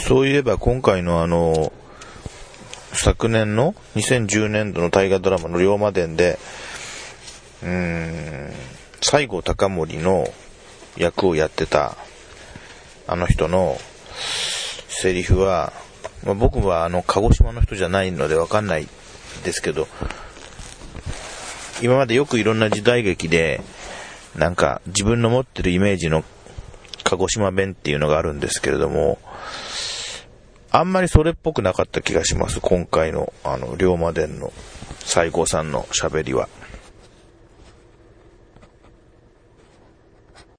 そういえば今回の昨年の2010年度の大河ドラマの龍馬伝で、西郷隆盛の役をやってたあの人のセリフは、僕は鹿児島の人じゃないのでわかんないですけど、今までよくいろんな時代劇でなんか自分の持ってるイメージの鹿児島弁っていうのがあるんですけれども、あんまりそれっぽくなかった気がします。今回の龍馬伝の西郷さんの喋りは。